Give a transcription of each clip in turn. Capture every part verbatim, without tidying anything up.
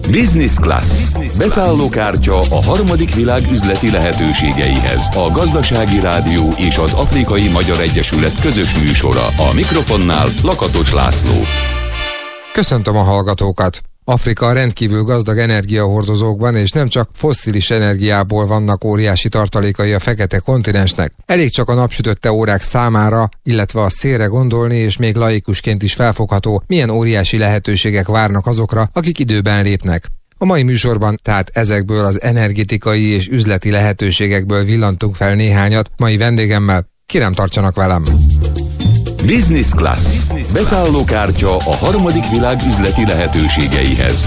Business Class. Beszállókártya a harmadik világ üzleti lehetőségeihez. A Gazdasági Rádió és az Afrikai Magyar Egyesület közös műsora. A mikrofonnál Lakatos László. Köszöntöm a hallgatókat! Afrika rendkívül gazdag energiahordozókban, és nem csak fosszilis energiából vannak óriási tartalékai a fekete kontinensnek. Elég csak a napsütötte órák számára, illetve a szélre gondolni, és még laikusként is felfogható, milyen óriási lehetőségek várnak azokra, akik időben lépnek. A mai műsorban tehát ezekből az energetikai és üzleti lehetőségekből villantunk fel néhányat mai vendégemmel. Kérem, tartsanak velem! Business Class. Beszállókártya a harmadik világ üzleti lehetőségeihez.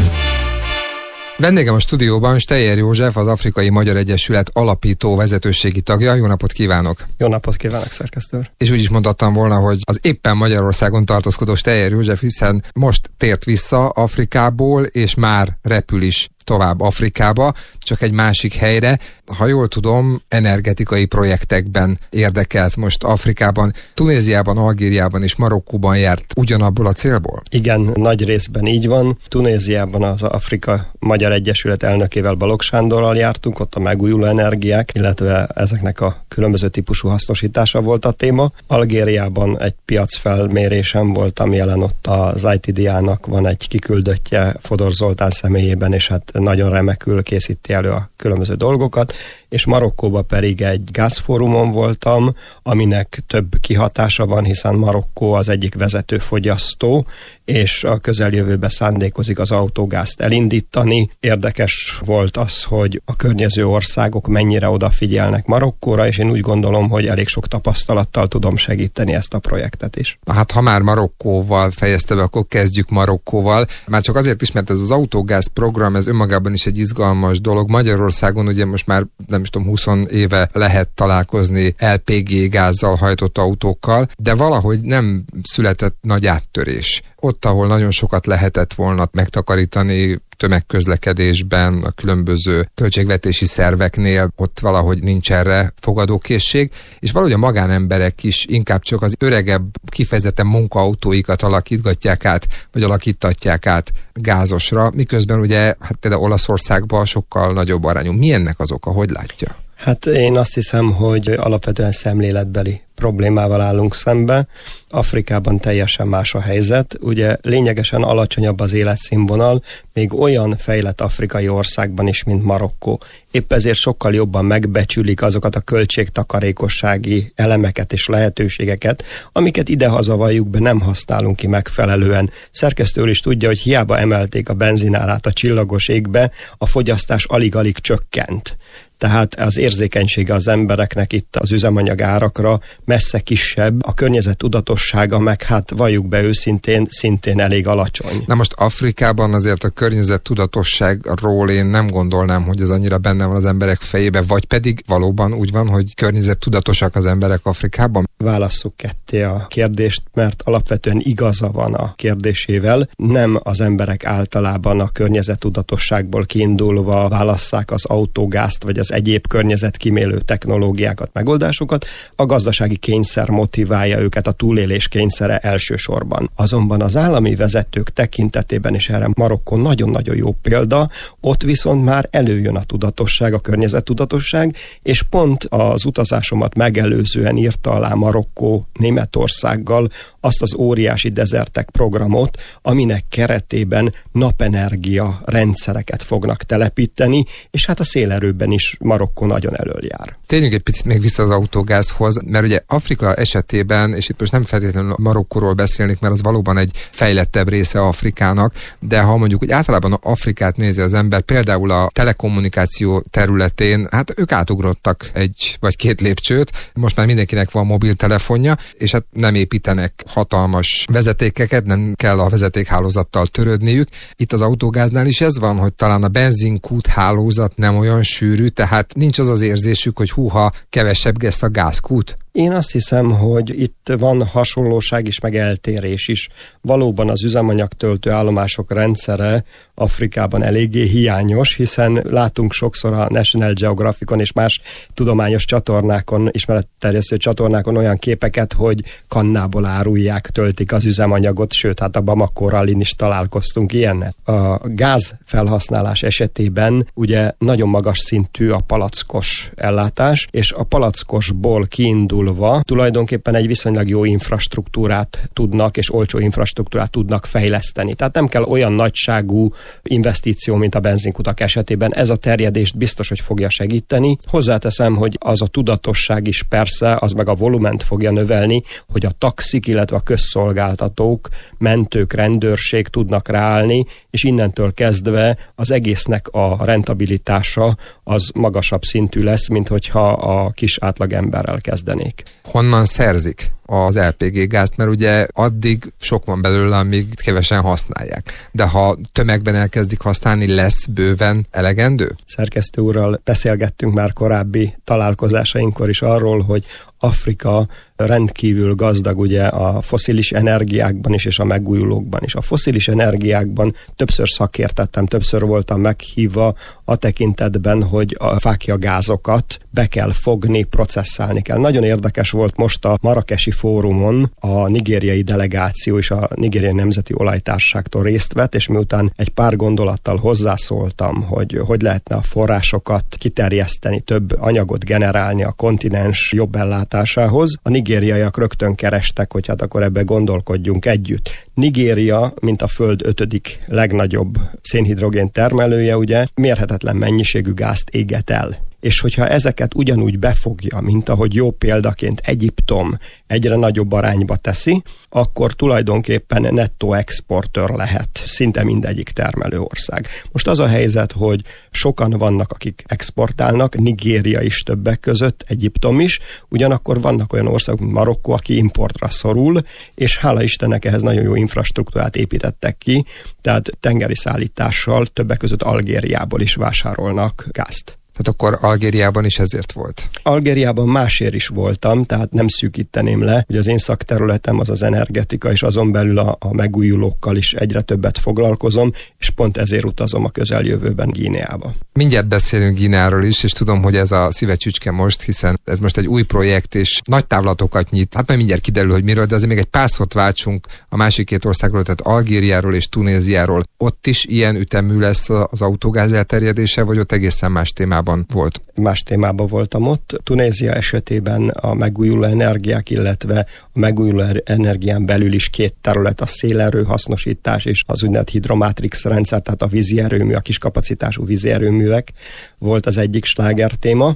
Vendégem a stúdióban Steyer József, az Afrikai Magyar Egyesület alapító vezetőségi tagja. Jó napot kívánok! Jó napot kívánok, szerkesztő úr! És úgy is mondhattam volna, hogy az éppen Magyarországon tartózkodó Steyer József, hiszen most tért vissza Afrikából, és már repül is tovább Afrikába, csak egy másik helyre. Ha jól tudom, energetikai projektekben érdekelt most Afrikában, Tunéziában, Algériában és Marokkóban járt ugyanabból a célból? Igen, nagy részben így van. Tunéziában az Afrika Magyar Egyesület elnökével, Balogh Sándorral jártunk, ott a megújuló energiák, illetve ezeknek a különböző típusú hasznosítása volt a téma. Algériában egy piacfelmérésem voltam jelen, ott az i té dé á-nak van egy kiküldöttje Fodor Zoltán személyében, és hát nagyon remekül készíti elő a különböző dolgokat, és Marokkóban pedig egy gázfórumon voltam, aminek több kihatása van, hiszen Marokkó az egyik vezető fogyasztó, és a közeljövőben szándékozik az autógázt elindítani. Érdekes volt az, hogy a környező országok mennyire odafigyelnek Marokkóra, és én úgy gondolom, hogy elég sok tapasztalattal tudom segíteni ezt a projektet is. Hát ha már Marokkóval fejezte be, akkor kezdjük Marokkóval. Már csak azért is, mert ez az autógáz program, ez önmagában is egy izgalmas dolog. Magyarországon ugye most már nem is tudom, húsz éve lehet találkozni el pé gé gázzal hajtott autókkal, de valahogy nem született nagy áttörés. Ott, ahol nagyon sokat lehetett volna megtakarítani tömegközlekedésben, a különböző költségvetési szerveknél, ott valahogy nincs erre fogadókészség, és valahogy a magánemberek is inkább csak az öregebb, kifejezetten munkaautóikat alakítgatják át, vagy alakítatják át gázosra, miközben ugye, hát például Olaszországban sokkal nagyobb arányú. Mi ennek az oka, hogy látja? Hát én azt hiszem, hogy alapvetően szemléletbeli problémával állunk szembe. Afrikában teljesen más a helyzet. Ugye lényegesen alacsonyabb az életszínvonal, még olyan fejlett afrikai országban is, mint Marokkó. Épp ezért sokkal jobban megbecsülik azokat a költségtakarékossági elemeket és lehetőségeket, amiket idehaza valljuk be, nem használunk ki megfelelően. Szerkesztő úr is tudja, hogy hiába emelték a benzinárát a csillagos égbe, a fogyasztás alig-alig csökkent. Tehát az érzékenysége az embereknek itt az üzemanyag árakra messze kisebb, a környezet tudatossága meg, hát valljuk be őszintén, szintén elég alacsony. Na most Afrikában azért a környezet tudatosságról én nem gondolnám, hogy ez annyira benne van az emberek fejébe, vagy pedig valóban úgy van, hogy környezet tudatosak az emberek Afrikában? Válasszuk ketté a kérdést, mert alapvetően igaza van a kérdésével. Nem az emberek általában a környezet tudatosságból kiindulva válasszák az autógázt, vagy az egyéb környezetkímélő technológiákat, megoldásokat. A gazdasági kényszer motiválja őket, a túlélés kényszere elsősorban. Azonban az állami vezetők tekintetében, és erre Marokkó nagyon-nagyon jó példa, ott viszont már előjön a tudatosság, a környezettudatosság, és pont az utazásomat megelőzően írta alá Marokkó Németországgal azt az óriási Desertec programot, aminek keretében napenergia rendszereket fognak telepíteni, és hát a szélerőben is Marokkó nagyon elől jár. Térjünk egy picit még vissza az autógázhoz, mert ugye Afrika esetében, és itt most nem feltétlenül Marokkóról beszélnék, mert az valóban egy fejlettebb része Afrikának, de ha mondjuk, hogy általában Afrikát nézi az ember, például a telekommunikáció területén, hát ők átugrottak egy vagy két lépcsőt, most már mindenkinek van mobiltelefonja, és hát nem építenek hatalmas vezetékeket, nem kell a vezetékhálózattal törődniük. Itt az autógáznál is ez van, hogy talán a benzinkút hálózat nem olyan sűrű, tehát nincs az az érzésük, hogy húha, kevesebb lesz a gázkút. Én azt hiszem, hogy itt van hasonlóság is, meg eltérés is. Valóban az üzemanyagtöltő állomások rendszere Afrikában eléggé hiányos, hiszen látunk sokszor a National Geographicon és más tudományos csatornákon, ismeretterjesztő csatornákon olyan képeket, hogy kannából árulják, töltik az üzemanyagot, sőt, hát a Bamako rallin is találkoztunk ilyennel. A gáz felhasználás esetében ugye nagyon magas szintű a palackos ellátás, és a palackosból kiindulva tulajdonképpen egy viszonylag jó infrastruktúrát tudnak, és olcsó infrastruktúrát tudnak fejleszteni. Tehát nem kell olyan nagyságú investíció, mint a benzinkutak esetében. Ez a terjedést biztos, hogy fogja segíteni. Hozzáteszem, hogy az a tudatosság is persze, az meg a volument fogja növelni, hogy a taxik, illetve a közszolgáltatók, mentők, rendőrség tudnak ráállni, és innentől kezdve az egésznek a rentabilitása az magasabb szintű lesz, mint hogyha a kis átlagemberrel kezdenék. Honnan szerzik az el pé gé gázt, mert ugye addig sok van belőle, amíg kevesen használják. De ha tömegben elkezdik használni, lesz bőven elegendő? Szerkesztő úrral beszélgettünk már korábbi találkozásainkor is arról, hogy Afrika rendkívül gazdag ugye a fosszilis energiákban is, és a megújulókban is. A fosszilis energiákban többször szakértettem, többször voltam meghívva a tekintetben, hogy a fákjagázokat be kell fogni, processzálni kell. Nagyon érdekes volt most a Marrakesi fórumon a nigériai delegáció és a Nigériai Nemzeti Olajtársaságtól részt vett, és miután egy pár gondolattal hozzászóltam, hogy hogy lehetne a forrásokat kiterjeszteni, több anyagot generálni a kontinens jobb ellátásához, a nigériaiak rögtön kerestek, hogy hát akkor ebbe gondolkodjunk együtt. Nigéria, mint a Föld ötödik legnagyobb szénhidrogén termelője, ugye mérhetetlen mennyiségű gázt éget el. És hogyha ezeket ugyanúgy befogja, mint ahogy jó példaként Egyiptom egyre nagyobb arányba teszi, akkor tulajdonképpen nettó exportőr lehet szinte mindegyik termelő ország. Most az a helyzet, hogy sokan vannak, akik exportálnak, Nigéria is többek között, Egyiptom is, ugyanakkor vannak olyan országok, mint Marokkó, aki importra szorul, és hála Istennek ehhez nagyon jó infrastruktúrát építettek ki, tehát tengeri szállítással többek között Algériából is vásárolnak gázt. Tehát akkor Algériában is ezért volt? Algériában másért is voltam, tehát nem szűkíteném le, hogy az én szakterületem az az energetika, és azon belül a, a megújulókkal is egyre többet foglalkozom, és pont ezért utazom a közeljövőben Guineába. Mindjárt beszélünk Guineáról is, és tudom, hogy ez a szívecsücske most, hiszen ez most egy új projekt, és nagy távlatokat nyit. Hát majd mindjárt kiderül, hogy miről, de azért még egy pár szót váltsunk a másik két országról, tehát Algériáról és Tunéziáról. Ott is ilyen ütemű lesz az autógáz elterjedése, vagy ott egészen más témában volt? Más témában voltam ott. Tunézia esetében a megújuló energiák, illetve a megújuló energián belül is két terület, a szélerő hasznosítás és az úgynevezett hidromátrix rendszer, tehát a vízi erőmű, a kiskapacitású vízi erőművek volt az egyik sláger téma.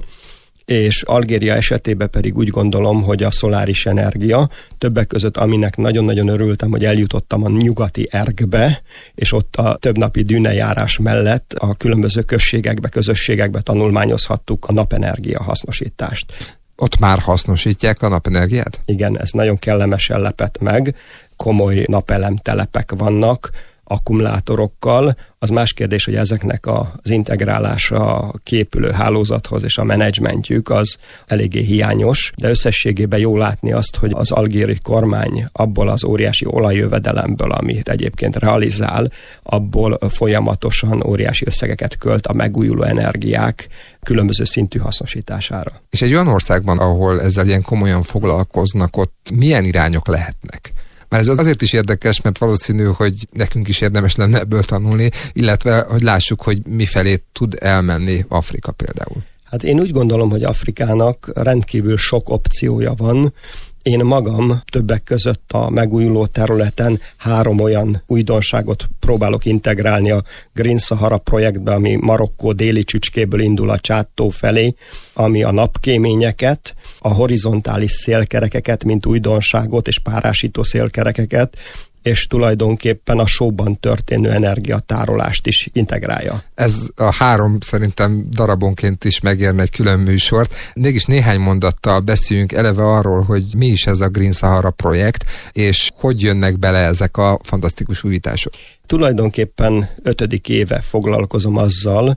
És Algéria esetében pedig úgy gondolom, hogy a szoláris energia, többek között aminek nagyon-nagyon örültem, hogy eljutottam a nyugati Ergbe, és ott a többnapi dűnejárás mellett a különböző községekbe, közösségekbe tanulmányozhattuk a napenergia hasznosítást. Ott már hasznosítják a napenergiát? Igen, ez nagyon kellemesen lepett meg, komoly napelemtelepek vannak, akkumulátorokkal. Az más kérdés, hogy ezeknek az integrálása a képülő hálózathoz és a menedzsmentjük az eléggé hiányos, de összességében jó látni azt, hogy az algéri kormány abból az óriási olajjövedelemből, amit egyébként realizál, abból folyamatosan óriási összegeket költ a megújuló energiák különböző szintű hasznosítására. És egy olyan országban, ahol ezzel ilyen komolyan foglalkoznak, ott milyen irányok lehetnek? Már ez azért is érdekes, mert valószínű, hogy nekünk is érdemes lenne ebből tanulni, illetve, hogy lássuk, hogy mifelé tud elmenni Afrika például. Hát én úgy gondolom, hogy Afrikának rendkívül sok opciója van. Én magam többek között a megújuló területen három olyan újdonságot próbálok integrálni a Green Sahara projektbe, ami Marokkó déli csücskéből indul a Csát-tó felé, ami a napkéményeket, a horizontális szélkerekeket, mint újdonságot, és párásító szélkerekeket, és tulajdonképpen a sóban történő energiatárolást is integrálja. Ez a három szerintem darabonként is megérne egy külön műsort. Mégis néhány mondattal beszéljünk eleve arról, hogy mi is ez a Green Sahara projekt, és hogy jönnek bele ezek a fantasztikus újítások. Tulajdonképpen ötödik éve foglalkozom azzal,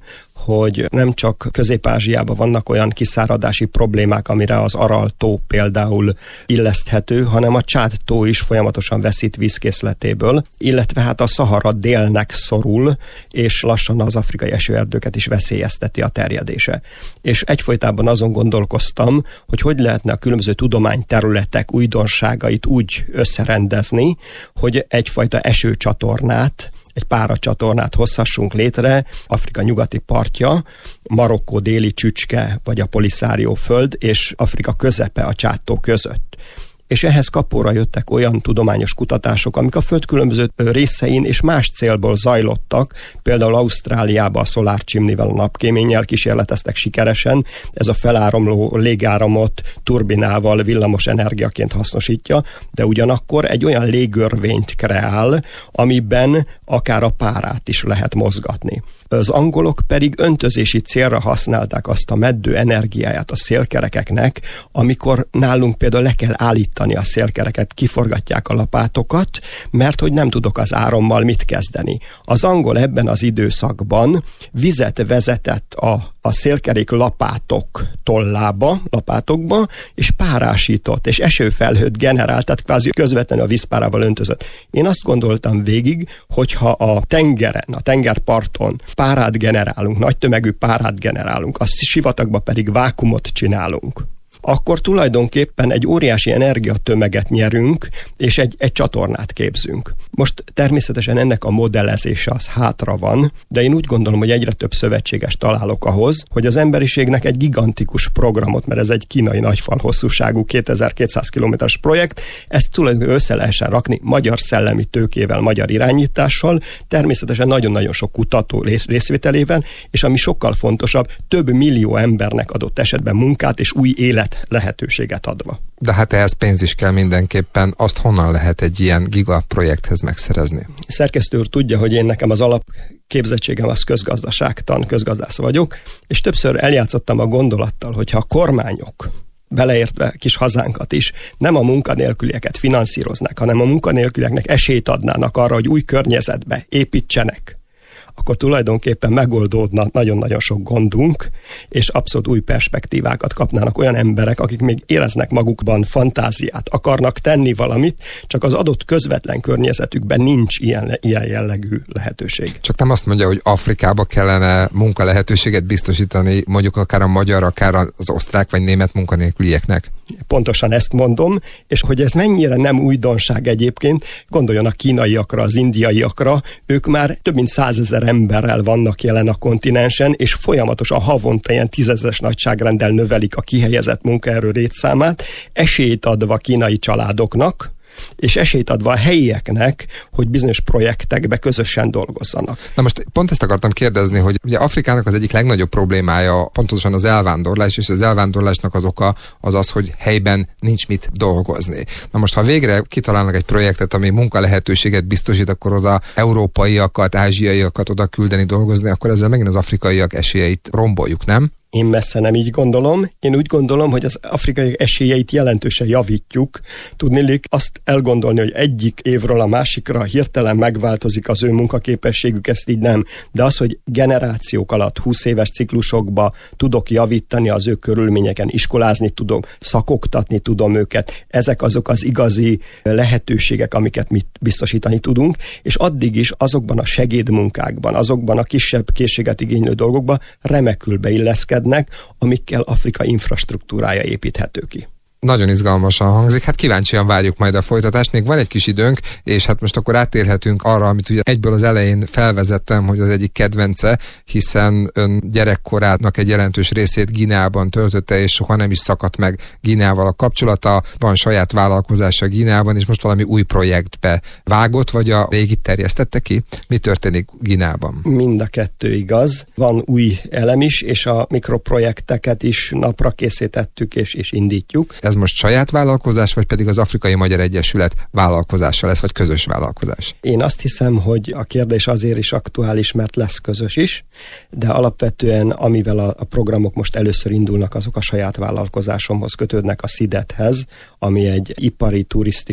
hogy nem csak Közép-Ázsiában vannak olyan kiszáradási problémák, amire az Aral-tó például illeszthető, hanem a Csád-tó is folyamatosan veszít vízkészletéből, illetve hát a Szahara délnek szorul, és lassan az afrikai esőerdőket is veszélyezteti a terjedése. És egyfolytában azon gondolkoztam, hogy hogy lehetne a különböző tudományterületek újdonságait úgy összerendezni, hogy egyfajta esőcsatornát, egy páracsatornát hozhassunk létre, Afrika nyugati partja, Marokkó déli csücske, vagy a Polisario föld, és Afrika közepe a Csád-tó között. És ehhez kapóra jöttek olyan tudományos kutatások, amik a föld különböző részein és más célból zajlottak, például Ausztráliában a Solar Chimney-vel, a napkéménnyel kísérleteztek sikeresen, ez a feláramló légáramot turbinával villamos energiaként hasznosítja, de ugyanakkor egy olyan légörvényt kreál, amiben akár a párát is lehet mozgatni. Az angolok pedig öntözési célra használták azt a meddő energiáját a szélkerekeknek, amikor nálunk például le kell állítani a szélkereket, kiforgatják a lapátokat, mert hogy nem tudok az árammal mit kezdeni. Az angol ebben az időszakban vizet vezetett a a szélkerék lapátok tollába, lapátokba, és párásított, és esőfelhőt generált, tehát kvázi közvetlenül a vízpárával öntözött. Én azt gondoltam végig, hogyha a tengeren, a tengerparton párát generálunk, nagy tömegű párát generálunk, a sivatagba pedig vákumot csinálunk, akkor tulajdonképpen egy óriási energiatömeget nyerünk, és egy, egy csatornát képzünk. Most természetesen ennek a modellezése az hátra van, de én úgy gondolom, hogy egyre több szövetséges találok ahhoz, hogy az emberiségnek egy gigantikus programot, mert ez egy kínai nagyfal hosszúságú kétezer-kétszáz kilométeres projekt, ezt tulajdonképpen össze lehessen rakni magyar szellemi tőkével, magyar irányítással, természetesen nagyon-nagyon sok kutató részvételével, és ami sokkal fontosabb, több millió embernek adott esetben munkát és új élet lehetőséget adva. De hát ehhez pénz is kell mindenképpen. Azt honnan lehet egy ilyen gigaprojekthez megszerezni? Szerkesztő úr tudja, hogy én nekem az alapképzettségem az közgazdaságtan, közgazdász vagyok, és többször eljátszottam a gondolattal, hogyha a kormányok, beleértve kis hazánkat is, nem a munkanélkülieket finanszíroznák, hanem a munkanélkülieknek esélyt adnának arra, hogy új környezetbe építsenek, akkor tulajdonképpen megoldódna nagyon-nagyon sok gondunk, és abszolút új perspektívákat kapnának olyan emberek, akik még éreznek magukban fantáziát, akarnak tenni valamit, csak az adott közvetlen környezetükben nincs ilyen, ilyen jellegű lehetőség. Csak nem azt mondja, hogy Afrikába kellene munka lehetőséget biztosítani, mondjuk akár a magyar, akár az osztrák vagy német munkanélkülieknek? Pontosan ezt mondom, és hogy ez mennyire nem újdonság egyébként, gondoljon a kínaiakra, az indiaiakra, ők már több mint százezer emberrel vannak jelen a kontinensen, és folyamatosan havonta ilyen tízezres nagyságrenddel növelik a kihelyezett munkaerő létszámát, esélyt adva kínai családoknak, és esélyt adva a helyieknek, hogy bizonyos projektekbe közösen dolgozzanak. Na most pont ezt akartam kérdezni, hogy ugye Afrikának az egyik legnagyobb problémája pontosan az elvándorlás, és az elvándorlásnak az oka az az, hogy helyben nincs mit dolgozni. Na most, ha végre kitalálnak egy projektet, ami munka lehetőséget biztosít, akkor oda európaiakat, ázsiaiakat oda küldeni dolgozni, akkor ezzel megint az afrikaiak esélyeit romboljuk, nem? Én messze nem így gondolom. Én úgy gondolom, hogy az afrikai esélyeit jelentősen javítjuk. Tudniillik azt elgondolni, hogy egyik évről a másikra hirtelen megváltozik az ő munkaképességük, ezt így nem. De az, hogy generációk alatt, húsz éves ciklusokba tudok javítani az ő körülményeken, iskolázni tudom, szakoktatni tudom őket, ezek azok az igazi lehetőségek, amiket mi biztosítani tudunk, és addig is azokban a segédmunkákban, azokban a kisebb készséget igénylő dolgokban remekül beilleszkednek, amikkel Afrika infrastruktúrája építhető ki. Nagyon izgalmasan hangzik, hát kíváncsian várjuk majd a folytatást, még van egy kis időnk, és hát most akkor átérhetünk arra, amit ugye egyből az elején felvezettem, hogy az egyik kedvence, hiszen ön gyerekkorának egy jelentős részét Guineában töltötte, és soha nem is szakadt meg Guineával a kapcsolata, van saját vállalkozása Guineában, és most valami új projektbe vágott, vagy a régit terjesztette ki? Mi történik Guineában? Mind a kettő igaz. Van új elem is, és a mikroprojekteket is napra készítettük, és, és indítjuk. Ez most saját vállalkozás, vagy pedig az Afrikai Magyar Egyesület vállalkozása lesz, vagy közös vállalkozás? Én azt hiszem, hogy a kérdés azért is aktuális, mert lesz közös is, de alapvetően amivel a, a programok most először indulnak, azok a saját vállalkozásomhoz kötődnek, a SZIDET-hez, ami egy ipari, turisztikai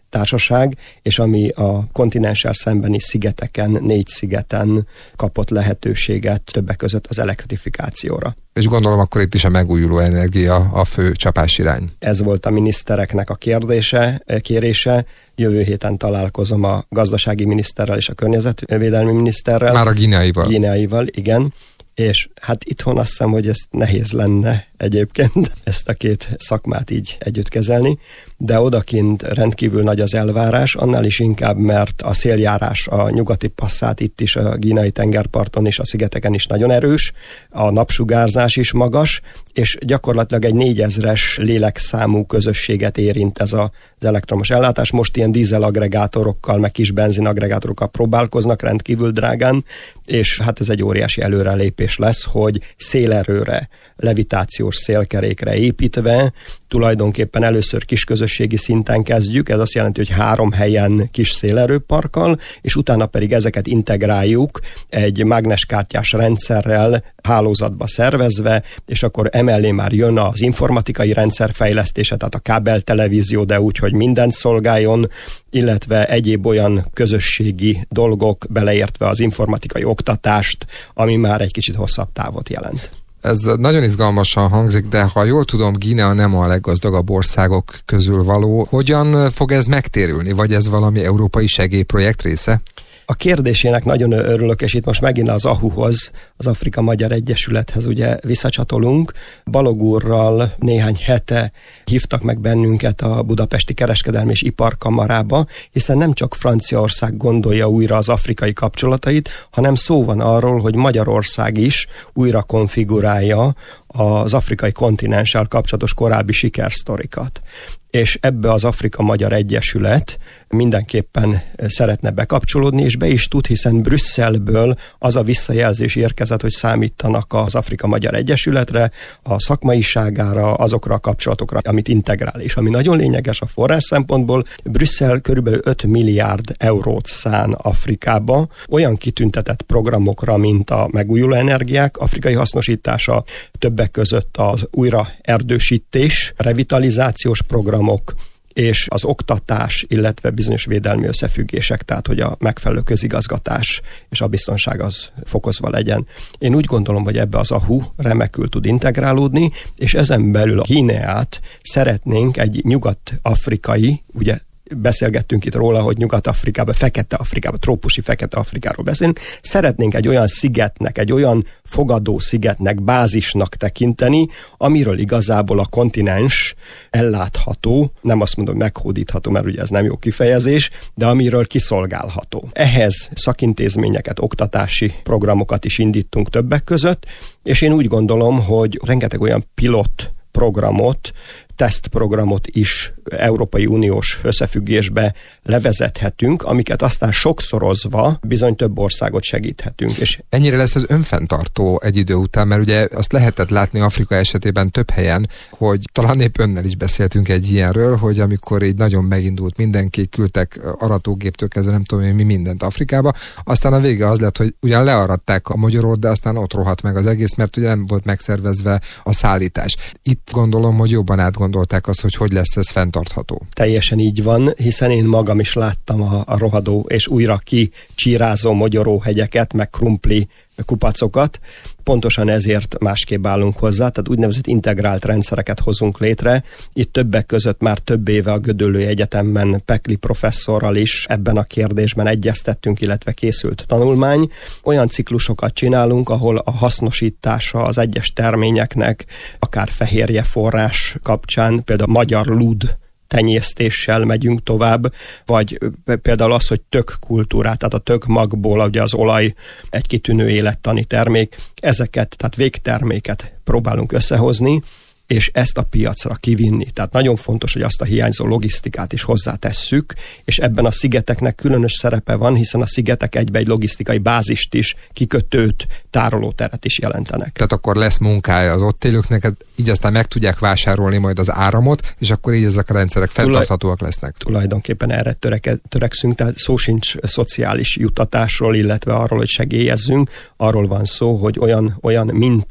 társaság, és ami a kontinenssel szembeni szigeteken, négy szigeten kapott lehetőséget többek között az elektrifikációra. És gondolom akkor itt is a megújuló energia a fő csapásirány. Ez volt a minisztereknek a kérdése, kérése. Jövő héten találkozom a gazdasági miniszterrel és a környezetvédelmi miniszterrel. Már a guineaival. Guineaival, igen. És hát itthon azt hiszem, hogy ez nehéz lenne egyébként ezt a két szakmát így együtt kezelni, de odakint rendkívül nagy az elvárás, annál is inkább, mert a széljárás a nyugati passzát itt is, a Guineai tengerparton és a szigeteken is nagyon erős, a napsugárzás is magas, és gyakorlatilag egy négyezres lélekszámú közösséget érint ez az elektromos ellátás. Most ilyen dízelagregátorokkal, meg kis benzinagregátorokkal próbálkoznak rendkívül drágán, és hát ez egy óriási előrelépés lesz, hogy szélerőre, levitációs szélkerékre építve, tulajdonképpen először kisközösségi szinten kezdjük, ez azt jelenti, hogy három helyen kis szélerőparkkal, és utána pedig ezeket integráljuk egy mágneskártyás rendszerrel hálózatba szervezve, és akkor emellé már jön az informatikai rendszer fejlesztése, tehát a kábeltelevízió, de úgy, hogy mindent szolgáljon, illetve egyéb olyan közösségi dolgok, beleértve az informatikai oktatást, ami már egy kicsit hosszabb távot jelent. Ez nagyon izgalmasan hangzik, de ha jól tudom, Guinea nem a leggazdagabb országok közül való. Hogyan fog ez megtérülni? Vagy ez valami európai segélyprojekt része? A kérdésének nagyon örülök, és itt most megint az á há u-hoz, az Afrika Magyar Egyesülethez ugye visszacsatolunk. Balog úrral néhány hete hívtak meg bennünket a Budapesti Kereskedelmi és Iparkamarába, hiszen nem csak Franciaország gondolja újra az afrikai kapcsolatait, hanem szó van arról, hogy Magyarország is újra konfigurálja az afrikai kontinenssel kapcsolatos korábbi sikersztorikat. És ebbe az Afrika Magyar Egyesület mindenképpen szeretne bekapcsolódni, és be is tud, hiszen Brüsszelből az a visszajelzés érkezett, hogy számítanak az Afrika Magyar Egyesületre, a szakmaiságára, azokra a kapcsolatokra, amit integrál. És ami nagyon lényeges a forrás szempontból, Brüsszel körülbelül öt milliárd eurót szán Afrikába, olyan kitüntetett programokra, mint a megújuló energiák afrikai hasznosítása, többek között az újra erdősítés, revitalizációs programok, és az oktatás, illetve bizonyos védelmi összefüggések, tehát hogy a megfelelő közigazgatás és a biztonság az fokozva legyen. Én úgy gondolom, hogy ebbe az á há u remekül tud integrálódni, és ezen belül a Guineát szeretnénk egy nyugat-afrikai, ugye beszélgettünk itt róla, hogy Nyugat-Afrikában, Fekete-Afrikában, trópusi Fekete-Afrikáról beszélünk. Szeretnénk egy olyan szigetnek, egy olyan fogadó szigetnek, bázisnak tekinteni, amiről igazából a kontinens ellátható, nem azt mondom, meghódítható, mert ugye ez nem jó kifejezés, de amiről kiszolgálható. Ehhez szakintézményeket, oktatási programokat is indítunk többek között, és én úgy gondolom, hogy rengeteg olyan pilot programot, tesztprogramot is Európai Uniós összefüggésbe levezethetünk, amiket aztán sokszorozva bizony több országot segíthetünk. És ennyire lesz ez önfenntartó egy idő után, mert ugye azt lehetett látni Afrika esetében több helyen, hogy talán épp önnel is beszéltünk egy ilyenről, hogy amikor így nagyon megindult mindenki, küldtek aratógéptől kezdve nem tudom én mi mindent Afrikába, aztán a vége az lett, hogy ugyan learatták a magyarót, de aztán ott rohadt meg az egész, mert ugye nem volt megszervezve a szállítás. Itt gondolom, hogy jobban átgondolták azt, hogy hogy lesz ez fenntartható. Teljesen így van, hiszen én magam is láttam a, a rohadó és újra kicsírázó mogyoróhegyeket, meg krumpli kupacokat. Pontosan ezért másképp állunk hozzá, tehát úgynevezett integrált rendszereket hozunk létre. Itt többek között már több éve a Gödöllői Egyetemben Pekli professzorral is ebben a kérdésben egyeztettünk, illetve készült tanulmány. Olyan ciklusokat csinálunk, ahol a hasznosítása az egyes terményeknek, akár fehérje forrás kapcsán, például magyar lúd tenyésztéssel megyünk tovább, vagy például az, hogy tök kultúrát, tehát a tök magból, ugye az olaj egy kitűnő élettani termék, ezeket, tehát végterméket próbálunk összehozni, és ezt a piacra kivinni. Tehát nagyon fontos, hogy azt a hiányzó logisztikát is hozzátesszük, és ebben a szigeteknek különös szerepe van, hiszen a szigetek egybe egy logisztikai bázist is, kikötőt, tárolóteret is jelentenek. Tehát akkor lesz munkája az ott élőknek, így aztán meg tudják vásárolni majd az áramot, és akkor így ezek a rendszerek fenntarthatóak lesznek. Tulajdonképpen erre töreke, törekszünk, tehát szó sincs szociális juttatásról, illetve arról, hogy segélyezzünk, arról van szó, hogy olyan, olyan minta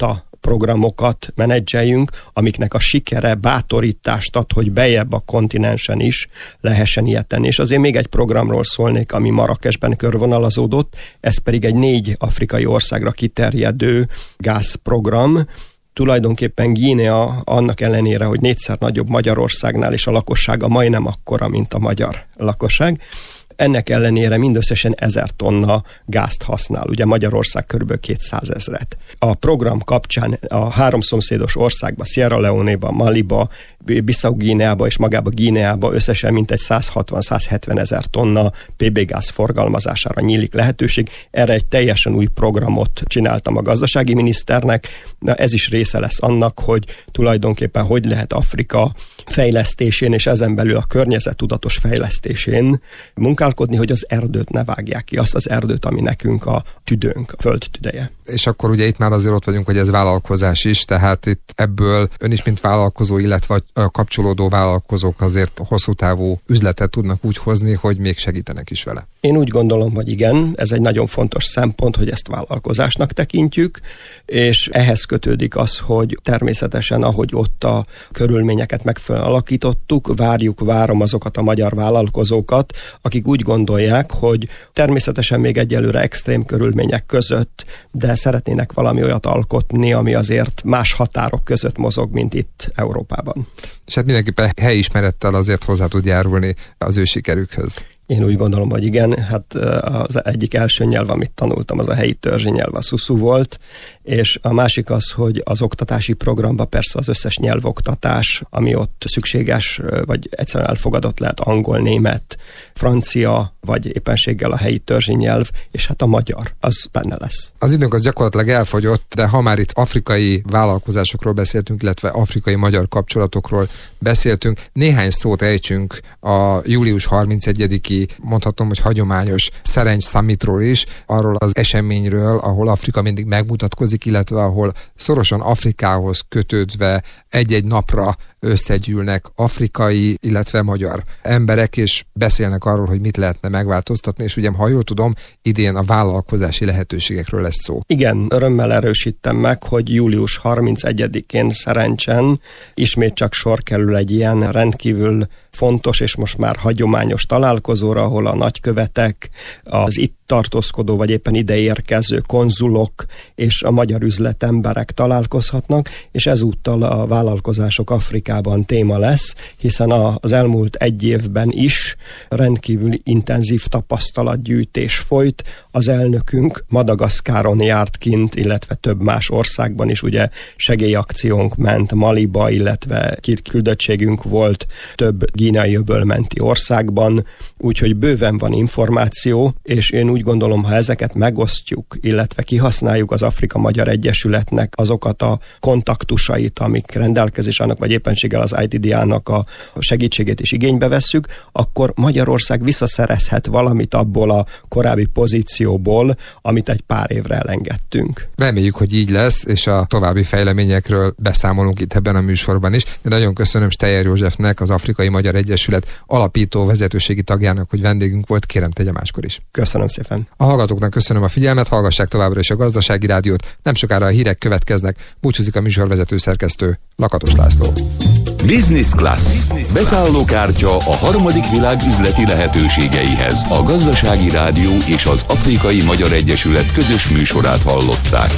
programokat menedzseljünk, amiknek a sikere bátorítást ad, hogy bejebb a kontinensen is lehessen ilyet tenni. És azért még egy programról szólnék, ami Marrakesben körvonalazódott, ez pedig egy négy afrikai országra kiterjedő gázprogram. Tulajdonképpen Guinea annak ellenére, hogy négyszer nagyobb Magyarországnál, és a lakossága majdnem akkora, mint a magyar lakosság, ennek ellenére mindösszesen ezer tonna gázt használ, ugye Magyarország kb. kétszázezret. A program kapcsán a három szomszédos országba, Sierra Leone-ba, Maliba, Bissau Guineába és magába Guineába összesen mintegy száz hatvan száz hetven ezer tonna pé bé gáz forgalmazására nyílik lehetőség. Erre egy teljesen új programot csináltam a gazdasági miniszternek. Na, ez is része lesz annak, hogy tulajdonképpen hogy lehet Afrika fejlesztésén és ezen belül a környezettudatos fejlesztésén munkálkodni, hogy az erdőt ne vágják ki, azt az erdőt, ami nekünk a tüdőnk, a föld tüdeje. És akkor ugye itt már azért ott vagyunk, hogy ez vállalkozás is, tehát itt ebből ön is, mint vállalkozó, illetve a kapcsolódó vállalkozók azért hosszú távú üzletet tudnak úgy hozni, hogy még segítenek is vele. Én úgy gondolom, hogy igen, ez egy nagyon fontos szempont, hogy ezt vállalkozásnak tekintjük, és ehhez kötődik az, hogy természetesen, ahogy ott a körülményeket megfelelően alakítottuk, várjuk, várom azokat a magyar vállalkozókat, akik úgy gondolják, hogy természetesen még egyelőre extrém körülmények között, de szeretnének valami olyat alkotni, ami azért más határok között mozog, mint itt Európában. És hát mindenképpen helyismerettel azért hozzá tud járulni az ő sikerükhöz. Én úgy gondolom, hogy igen, hát az egyik első nyelv, amit tanultam, az a helyi törzsi nyelv, a szuszu volt, és a másik az, hogy az oktatási programban persze az összes nyelvoktatás, ami ott szükséges, vagy egyszerűen elfogadott lehet, angol, német, francia, vagy éppenséggel a helyi törzsi nyelv, és hát a magyar, az benne lesz. Az időnk az gyakorlatilag elfogyott, de ha már itt afrikai vállalkozásokról beszéltünk, illetve afrikai-magyar kapcsolatokról beszéltünk, néhány szót ejtsünk a július harmincegyediki, mondhatom, hogy hagyományos Szerencs Summitról is, arról az eseményről, ahol Afrika mindig megmutatkozik, illetve ahol szorosan Afrikához kötődve egy-egy napra összegyűlnek afrikai, illetve magyar emberek, és beszélnek arról, hogy mit lehetne megváltoztatni, és ugye, ha jól tudom, idén a vállalkozási lehetőségekről lesz szó. Igen, örömmel erősítem meg, hogy július harmincegyedikén Szerencsen ismét csak sor kerül egy ilyen rendkívül fontos és most már hagyományos találkozóra, ahol a nagykövetek, az itt tartózkodó vagy éppen ide érkező konzulok és a magyar üzletemberek találkozhatnak, és ezúttal a vállalkozások Afrikában téma lesz, hiszen az elmúlt egy évben is rendkívül intenzív tapasztalatgyűjtés folyt. Az elnökünk Madagaszkáron járt kint, illetve több más országban is, ugye segélyakciónk ment Maliba, illetve küldöttségünk volt több Guineai öbölmenti országban, úgyhogy bőven van információ, és én úgy gondolom, ha ezeket megosztjuk, illetve kihasználjuk az Afrika-Magyar Egyesületnek azokat a kontaktusait, amik rendelkezés annak, vagy éppenséggel az i té dé á-nak a segítségét is igénybe vesszük, akkor Magyarország visszaszerezhet valamit abból a korábbi pozícióból, amit egy pár évre elengedtünk. Reméljük, hogy így lesz, és a további fejleményekről beszámolunk itt ebben a műsorban is. Én nagyon köszönöm Steyer Józsefnek, az Afrikai-Magyar Egyesület alapító vezetőségi tagjának, hogy vendégünk volt. Kérem, tegye máskor is. Köszönöm szépen. A hallgatóknak köszönöm a figyelmet, hallgassák továbbra is a Gazdasági Rádiót. Nem sokára a hírek következnek. Búcsúzik a műsorvezető szerkesztő, Lakatos László. Business Class. Beszállókártya a harmadik világ üzleti lehetőségeihez. A Gazdasági Rádió és az Afrikai-Magyar Egyesület közös műsorát hallották.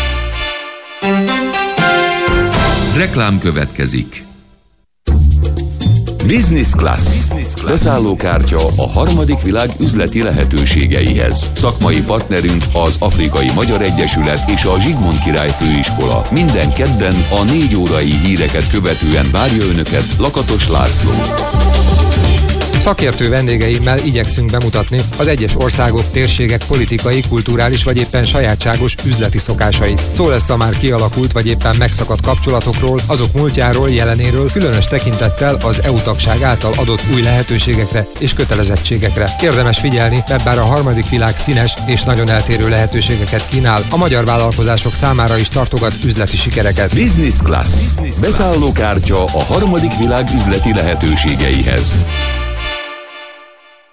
Reklám következik. Business Class. Beszállókártya a harmadik világ üzleti lehetőségeihez. Szakmai partnerünk az Afrikai-Magyar Egyesület és a Zsigmond Király Főiskola. Minden kedden a négy órai híreket követően várja Önöket Lakatos László. Szakértő vendégeimmel igyekszünk bemutatni az egyes országok, térségek politikai, kulturális vagy éppen sajátságos üzleti szokásait. Szó lesz a már kialakult vagy éppen megszakadt kapcsolatokról, azok múltjáról, jelenéről, különös tekintettel az é u tagság által adott új lehetőségekre és kötelezettségekre. Érdemes figyelni, mert bár a harmadik világ színes és nagyon eltérő lehetőségeket kínál, a magyar vállalkozások számára is tartogat üzleti sikereket. Business Class. Beszállókártya a harmadik világ üzleti lehetőségeihez.